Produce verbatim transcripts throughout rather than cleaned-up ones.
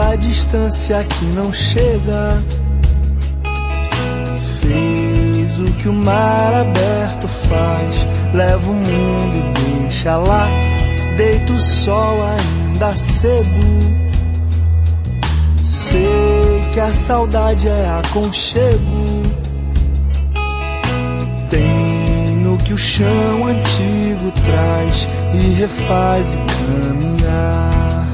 da distância que não chega. Fez o que o mar aberto faz, leva o mundo e deixa lá. Deita o sol ainda cedo. Sei que a saudade é aconchego. Tem no que o chão antigo traz e refaz e caminhar.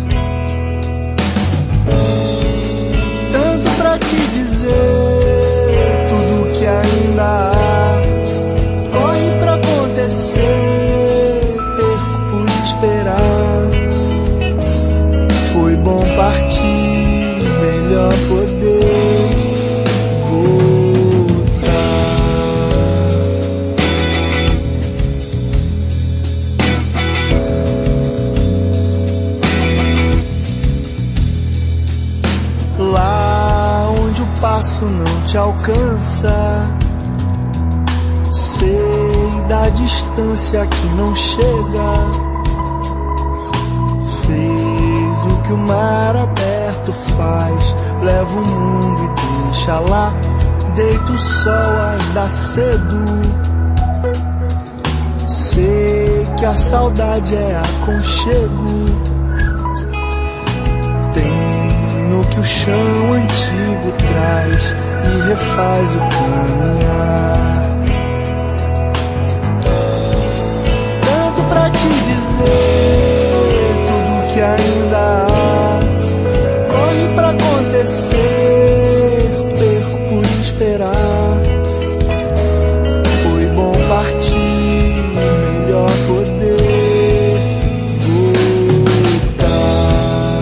Tanto pra te dizer tudo que ainda há. Corre pra acontecer, perco por esperar. Foi bom partir, melhor poder voltar. Lá onde o passo não te alcança, sei da distância que não chega. Fez o que o mar aberto faz, leva o mundo e deixa lá. Deita o sol ainda cedo. Sei que a saudade é aconchego. Tem no que o chão antigo traz e refaz o caminhar. Tanto pra te dizer tudo que ainda há. Corre pra acontecer, perco por esperar. Foi bom partir, melhor poder voltar.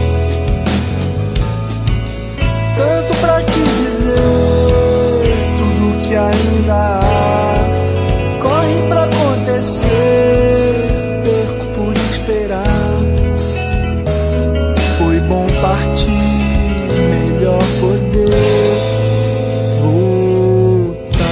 Tanto pra te dizer tudo que ainda há. Corre pra acontecer, perco por esperar. Foi bom partir, melhor poder voltar.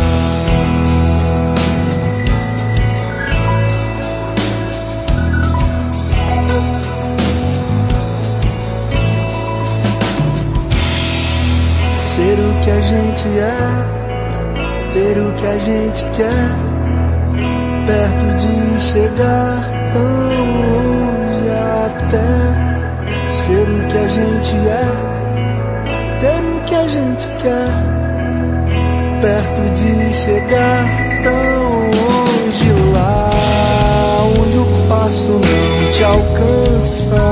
Ser o que a gente é, ter o que a gente quer, perto de chegar tão longe até. Ser o que a gente é, ter o que a gente quer, perto de chegar tão longe. Lá onde o passo não te alcança,